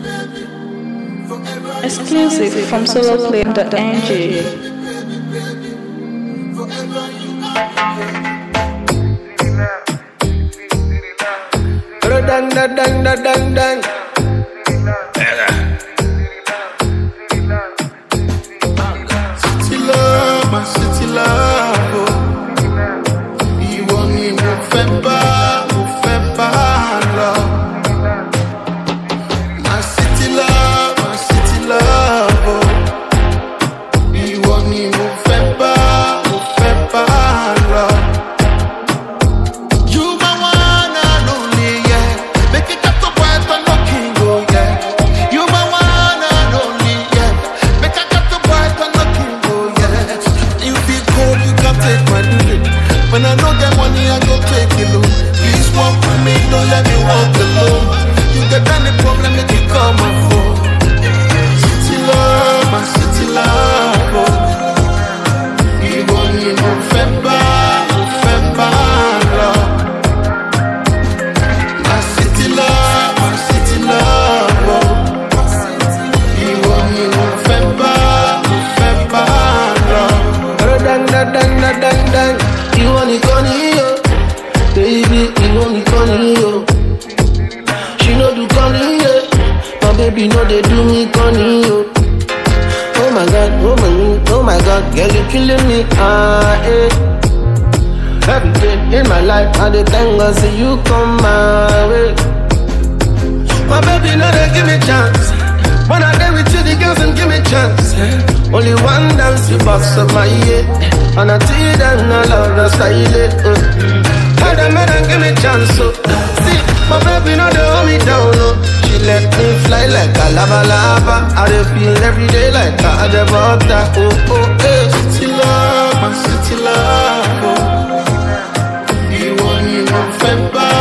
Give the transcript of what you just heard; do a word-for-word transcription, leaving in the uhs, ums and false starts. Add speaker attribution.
Speaker 1: Exclusive from soloplay dot n g.
Speaker 2: Dang dang dang dang dang dang. City love, my city love. Oh. You want me mo fẹ́ bá, mo fẹ́ bá lọ. My city love, my city love. Oh. You want me mo fẹ́ bá, mo fẹ́ bá lọ. When I know get money, I go take it low. Please walk with me, don't let me walk alone. You get any problem, make you call my phone. City love, my city love. Oh. You want me November, November love. My city love, my city love. Oh. You want me November, November love. Dang, dang, dang, dang, dang, dang. You only gonna yo, baby, you only gonna yo. She know do gonna yo, my baby know they do me gonna yo. Oh my God, oh my, oh my God, girl you killing me, ah eh. Every day in my life, I dey thank God say you come my way. My baby know they give me chance. When I dey with you, the girls them give me chance. Only one dance you bust up my head, and I tell you that I love the style. Uh. Tell them and give me chance. So see, my baby know they hold me down. Oh. She let me fly like a lava lava. I dey feel every day like I dey butter. Oh oh eh. City love, my city love. Oh. You want me November.